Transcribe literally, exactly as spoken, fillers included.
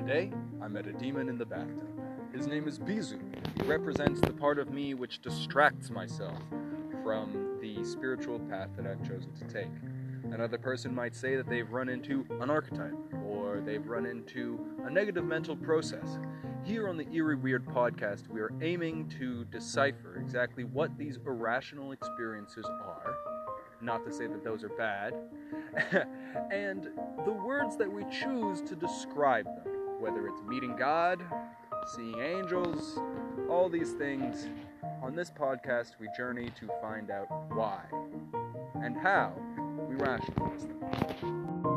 Today, I met a demon in the bathtub. His name is Bizu. He represents the part of me which distracts myself from the spiritual path that I've chosen to take. Another person might say that they've run into an archetype, or they've run into a negative mental process. Here on the Eerie Weird podcast, we are aiming to decipher exactly what these irrational experiences are, not to say that those are bad, and the words that we choose to describe them, whether it's meeting God, seeing angels, all these things. On this podcast, we journey to find out why and how we rationalize them.